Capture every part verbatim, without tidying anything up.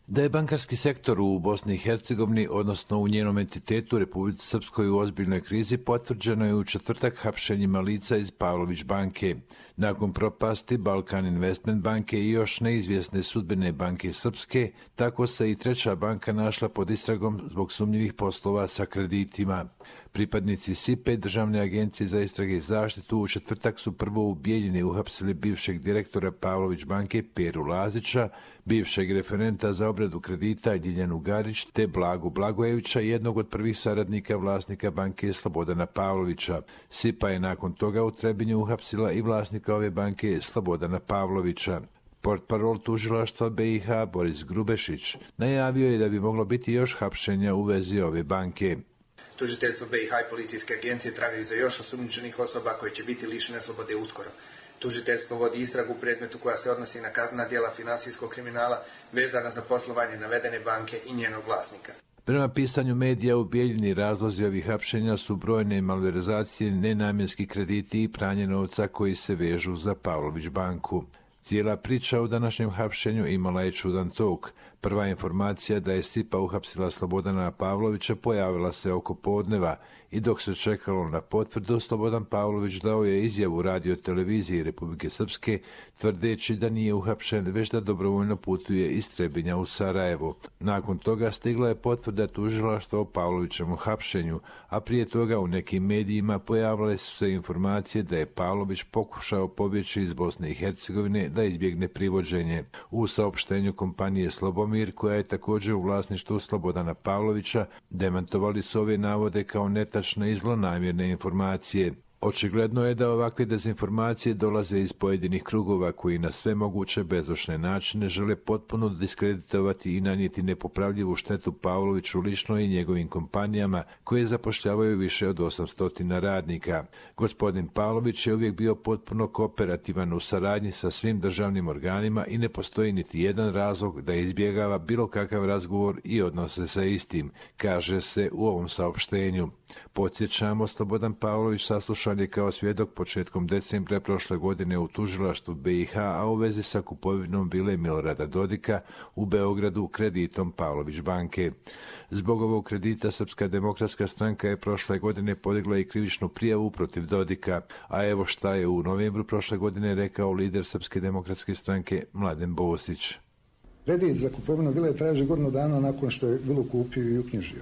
Da je bankarski sektor u Bosni i Hercegovini, odnosno u njenom entitetu Republici Srpskoj u ozbiljnoj krizi, potvrđeno je u četvrtak hapšenjima lica iz Pavlović banke. Nakon propasti Balkan Investment banke i još neizvjesne sudbine banke Srpske, tako se i treća banka našla pod istragom zbog sumnjivih poslova sa kreditima. Pripadnici S I P E, Državne agencije za istrage i zaštitu, u četvrtak su prvo u Bijeljini uhapsili bivšeg direktora Pavlović banke Peru Lazića, bivšeg referenta za obradu kredita Ljiljanu Garić te Blagu Blagojevića, jednog od prvih saradnika vlasnika banke Slobodana Pavlovića. S I P A je nakon toga u Trebinju uhapsila i vlasnika ove banke Slobodana Pavlovića. Portparol tužilaštva B i H Boris Grubešić najavio je da bi moglo biti još hapšenja u vezi ove banke. Tužiteljstvo B i H i policijske agencije tragaju za još osumnjičenih osoba koje će biti lišene slobode uskoro. Tužiteljstvo vodi istragu u predmetu koja se odnosi na kaznena djela finansijskog kriminala vezana za poslovanje navedene banke i njenog vlasnika. Prema pisanju medija u Bijeljini, razlozi ovih hapšenja su brojne malverzacije, nenamjenski krediti i pranje novca koji se vežu za Pavlović banku. Cijela priča o današnjem hapšenju imala je čudan tok. Prva informacija da je S I P A uhapsila Slobodana Pavlovića pojavila se oko podneva i dok se čekalo na potvrdu, Slobodan Pavlović dao je izjavu radio televiziji Republike Srpske tvrdeći da nije uhapšen, već da dobrovoljno putuje iz Trebinja u Sarajevo. Nakon toga stigla je potvrda tužilaštva o Pavlovićevom hapšenju, a prije toga u nekim medijima pojavile su se informacije da je Pavlović pokušao pobjeći iz Bosne i Hercegovine da izbjegne privođenje. U saopštenju kompanije Slobomir, koja je također u vlasništvu Slobodana Pavlovića, demantovali su ove navode kao netačne i zlonamjerne informacije. Očigledno je da ovakve dezinformacije dolaze iz pojedinih krugova koji na sve moguće bezočne načine žele potpuno diskreditovati i nanijeti nepopravljivu štetu Pavloviću lično i njegovim kompanijama koje zapošljavaju više od osamsto radnika. Gospodin Pavlović je uvijek bio potpuno kooperativan u saradnji sa svim državnim organima i ne postoji niti jedan razlog da izbjegava bilo kakav razgovor i odnose sa istim, kaže se u ovom saopštenju. Podsjećamo, Slobodan Pavlović saslušan je kao svjedok početkom decembra prošle godine u tužilaštvu B i H, a u vezi sa kupovinom vile Milorada Dodika u Beogradu kreditom Pavlović banke. Zbog ovog kredita Srpska demokratska stranka je prošle godine podigla i krivičnu prijavu protiv Dodika, a evo šta je u novembru prošle godine rekao lider Srpske demokratske stranke Mladen Bosić. Kredit za kupovinu vile traži godinu dana nakon što je vilu kupio i uknjižio.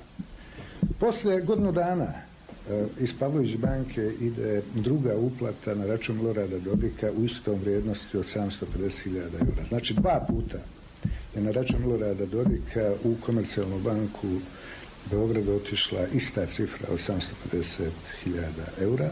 Poslije godinu dana iz Pavlović banke ide druga uplata na račun Milorada Dodika u istom vrijednosti od sedamsto pedeset hiljada eura. Znači dva puta je na račun Milorada Dodika u Komercijalnu banku Beograda otišla ista cifra od sedamsto pedeset hiljada eura.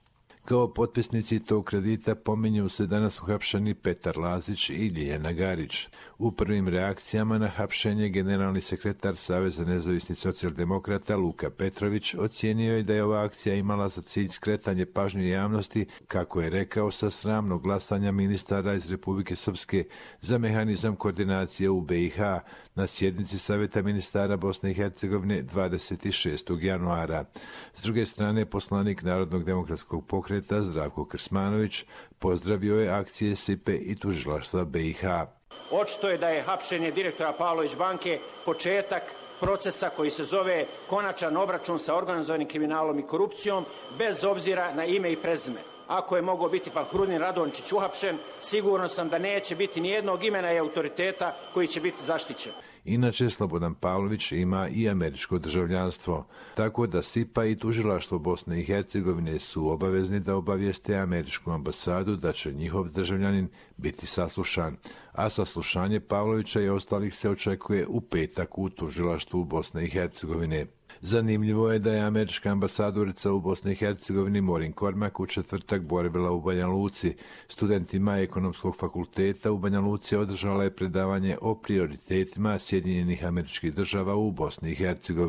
Kao potpisnici tog kredita pominju se danas uhapšeni Petar Lazić i Ljiljana Garić. U prvim reakcijama na hapšenje generalni sekretar Saveza nezavisnih socijaldemokrata Luka Petrović ocijenio je da je ova akcija imala za cilj skretanje pažnje javnosti, kako je rekao, sa sramnog glasanja ministara iz Republike Srpske za mehanizam koordinacije u B i H na sjednici Savjeta ministara Bosne i Hercegovine dvadeset šestog januara. S druge strane, poslanik Narodnog demokratskog pokreta Zdravko Krsmanović pozdravio je akcije S I P E i tužilaštva B i H. Očito je da je hapšenje direktora Pavlović banke početak procesa koji se zove konačan obračun sa organizovanim kriminalom i korupcijom, bez obzira na ime i prezime. Ako je mogao biti Fahrudin Radončić uhapšen, sigurno sam da neće biti nijednog imena i autoriteta koji će biti zaštićen. Inače, Slobodan Pavlović ima i američko državljanstvo, tako da S I P A i tužilaštvo Bosne i Hercegovine su obavezni da obavijeste američku ambasadu da će njihov državljanin biti saslušan, a saslušanje Pavlovića i ostalih se očekuje u petak u tužilaštvu Bosne i Hercegovine. Zanimljivo je da je američka ambasadorica u Bosni i Hercegovini Morin Kormak u četvrtak boravila u Banja Luci. Studentima Ekonomskog fakulteta u Banja Luci održala je predavanje o prioritetima Sjedinjenih Američkih Država u Bosni i Hercegovini.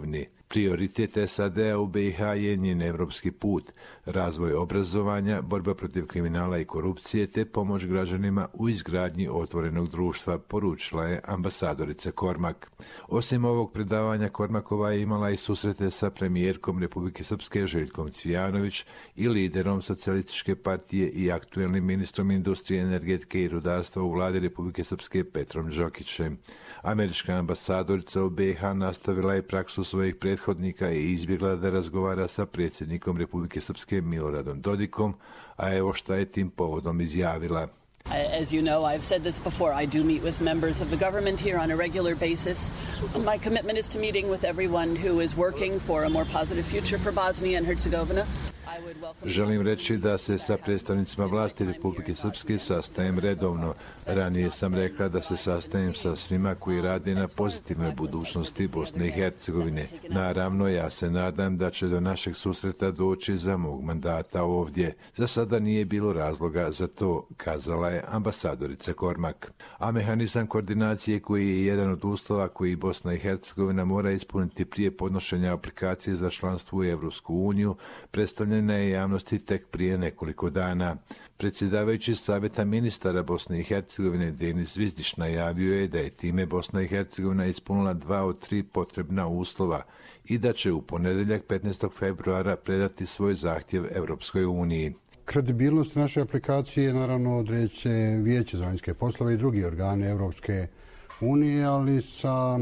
Prioritet S A D-a u B i H je njen evropski put, razvoj obrazovanja, borba protiv kriminala i korupcije te pomoć građanima u izgradnji otvorenog društva, poručila je ambasadorica Kormak. Osim ovog predavanja, Kormakova je imala i susrete sa premijerkom Republike Srpske Željkom Cvijanović i liderom Socijalističke partije i aktuelnim ministrom industrije, energetike i rudarstva u vladi Republike Srpske Petrom Đokićem. Američka ambasadorica u B i H nastavila je praksu svojih prethodnika i izbjegla da razgovara sa predsjednikom Republike Srpske Miloradom Dodikom, a evo šta je tim povodom izjavila. As you know, I've said this before, I do meet with members of the government here on a regular basis. My commitment is to meeting with everyone who is working for a more positive future for Bosnia and Herzegovina. Želim reći da se sa predstavnicima vlasti Republike Srpske sastajem redovno. Ranije sam rekla da se sastajem sa svima koji rade na pozitivnoj budućnosti Bosne i Hercegovine. Naravno, ja se nadam da će do našeg susreta doći za mog mandata ovdje. Za sada nije bilo razloga za to, kazala je ambasadorica Kormak. A mehanizam koordinacije, koji je jedan od uslova koji Bosna i Hercegovina mora ispuniti prije podnošenja aplikacije za članstvo u Evropsku uniju, predstavljen je javnosti tek prije nekoliko dana. Predsjedavajući Savjeta ministara Bosne i Hercegovine Denis Zvizdić najavio je da je time Bosna i Hercegovina ispunila dva od tri potrebna uslova i da će u ponedjeljak petnaestog februara predati svoj zahtjev Evropskoj uniji. Kredibilnost naše aplikacije naravno određuje se Vijeće za vanjske poslove i drugi organi Evropske unije, ali sa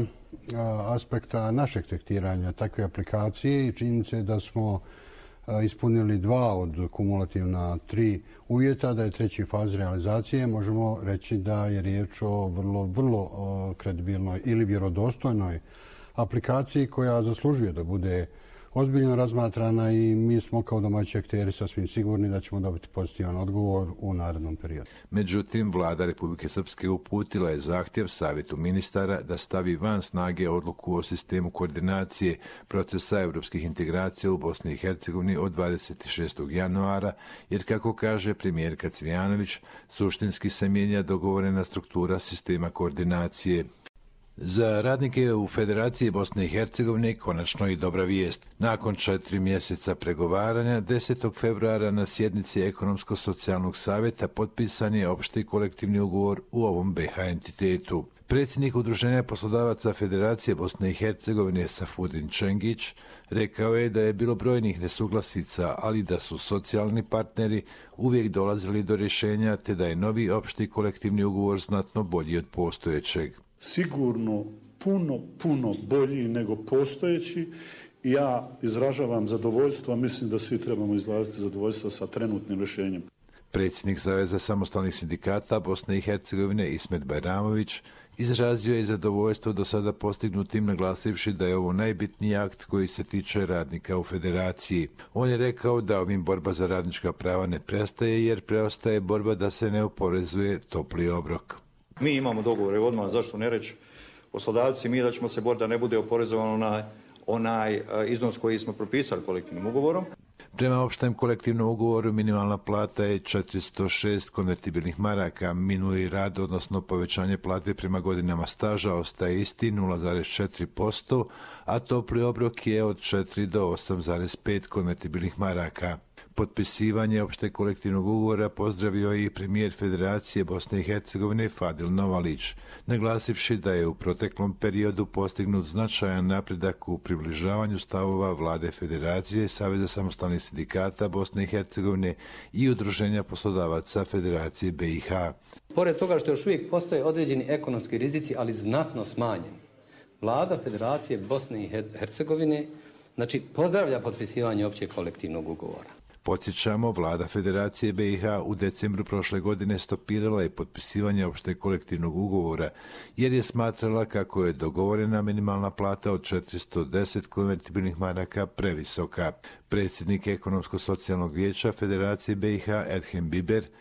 aspekta našeg tektiranja takve aplikacije i činjenice da smo ispunili dva od kumulativna tri uvjeta, da je treći faz realizacije, možemo reći da je riječ o vrlo, vrlo kredibilnoj ili vjerodostojnoj aplikaciji koja zaslužuje da bude ozbiljno razmatrana i mi smo kao domaći akteri sasvim sigurni da ćemo dobiti pozitivan odgovor u narednom periodu. Međutim, vlada Republike Srpske uputila je zahtjev Savjetu ministara da stavi van snage odluku o sistemu koordinacije procesa evropskih integracija u Bosni i Hercegovini od dvadeset šestog januara, jer kako kaže premijerka Cvijanović, suštinski se mijenja dogovorena struktura sistema koordinacije. Za radnike u Federaciji Bosne i Hercegovine konačno i dobra vijest. Nakon četiri mjeseca pregovaranja, desetog februara na sjednici Ekonomsko-socijalnog savjeta potpisan je opšti kolektivni ugovor u ovom B i H entitetu. Predsjednik Udruženja poslodavaca Federacije Bosne i Hercegovine Safudin Čengić rekao je da je bilo brojnih nesuglasica, ali da su socijalni partneri uvijek dolazili do rješenja te da je novi opšti kolektivni ugovor znatno bolji od postojećeg. Sigurno puno, puno bolji nego postojeći i ja izražavam zadovoljstvo, a mislim da svi trebamo izraziti zadovoljstvo sa trenutnim rješenjem. Predsjednik Saveza samostalnih sindikata Bosne i Hercegovine Ismet Bajramović izrazio je zadovoljstvo do sada postignutim, naglasivši da je ovo najbitniji akt koji se tiče radnika u Federaciji. On je rekao da ovim borba za radnička prava ne prestaje, jer preostaje borba da se ne oporezuje topli obrok. Mi imamo dogovore odmah, zašto ne reći, poslodavci mi da ćemo se boriti da ne bude oporezovan onaj, onaj iznos koji smo propisali kolektivnim ugovorom. Prema opštem kolektivnom ugovoru minimalna plata je četiristo šest konvertibilnih maraka, minuli rad, odnosno povećanje plate prema godinama staža ostaje isti nula zarez četiri posto, a topli obrok je od četiri do osam zarez pet konvertibilnih maraka. Potpisivanje opšte kolektivnog ugovora pozdravio je i premijer Federacije Bosne i Hercegovine Fadil Novalić, naglasivši da je u proteklom periodu postignut značajan napredak u približavanju stavova vlade Federacije, Saveza samostalnih sindikata Bosne i Hercegovine i Udruženja poslodavaca Federacije B i H. Pored toga što još uvijek postoje određeni ekonomski rizici, ali znatno smanjeni, vlada Federacije Bosne i Hercegovine znači pozdravlja potpisivanje općeg kolektivnog ugovora. Podsjećamo, vlada Federacije B i H u decembru prošle godine stopirala je potpisivanje opšteg kolektivnog ugovora, jer je smatrala kako je dogovorena minimalna plata od četiristo deset konvertibilnih maraka previsoka. Predsjednik Ekonomsko-socijalnog vijeća Federacije B i H Edhem Biber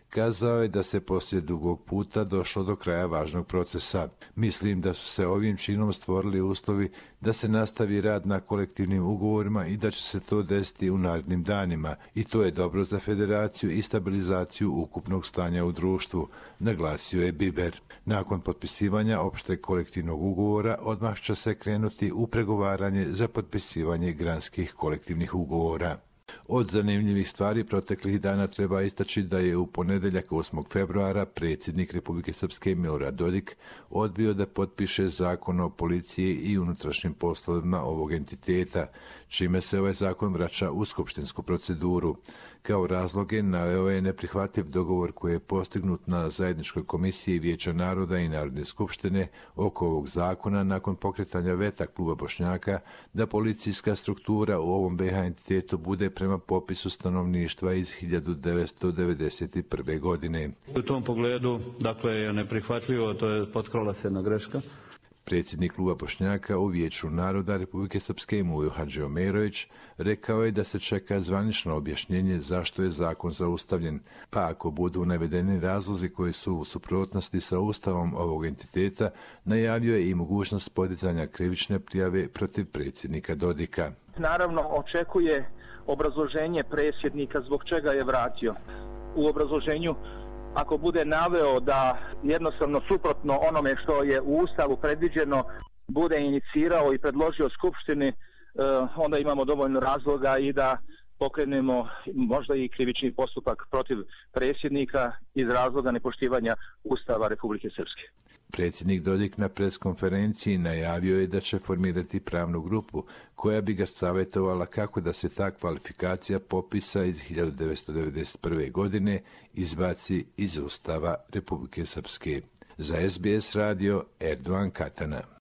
kazao je da se poslije dugog puta došlo do kraja važnog procesa. Mislim da su se ovim činom stvorili uslovi da se nastavi rad na kolektivnim ugovorima i da će se to desiti u narednim danima. I to je dobro za federaciju i stabilizaciju ukupnog stanja u društvu, naglasio je Biber. Nakon potpisivanja opšteg kolektivnog ugovora odmah će se krenuti u pregovaranje za potpisivanje granskih kolektivnih ugovora. Od zanimljivih stvari proteklih dana treba istaći da je u ponedjeljak osmog februara predsjednik Republike Srpske Milorad Dodik odbio da potpiše zakon o policiji i unutrašnjim poslovima ovog entiteta, čime se ovaj zakon vraća u skupštinsku proceduru. Kao razloge naveo je neprihvatljiv dogovor koji je postignut na zajedničkoj komisiji Vijeća naroda i Narodne skupštine oko ovog zakona nakon pokretanja veta kluba Bošnjaka da policijska struktura u ovom be ha entitetu bude prema popisu stanovništva iz hiljadu devetsto devedeset prve. godine. U tom pogledu, dakle, je neprihvatljivo, to je potkrala se jedna greška. Predsjednik kluba Bošnjaka u Vijeću naroda Republike Srpske Mujo Hadžiomerović rekao je da se čeka zvanično objašnjenje zašto je zakon zaustavljen, pa ako budu navedeni razlozi koji su u suprotnosti sa ustavom ovog entiteta, najavio je i mogućnost podizanja krivične prijave protiv predsjednika Dodika. Naravno, očekuje obrazloženje predsjednika zbog čega je vratio. U obrazloženju ako bude naveo da jednostavno suprotno onome što je u Ustavu predviđeno bude inicirao i predložio Skupštini, onda imamo dovoljno razloga i da pokrenemo možda i krivični postupak protiv predsjednika iz razloga nepoštivanja Ustava Republike Srpske. Predsjednik Dodik na preskonferenciji najavio je da će formirati pravnu grupu koja bi ga savjetovala kako da se ta kvalifikacija popisa iz hiljadu devetsto devedeset prve. godine izbaci iz Ustava Republike Srpske. Za es be es radio Erdogan Katana.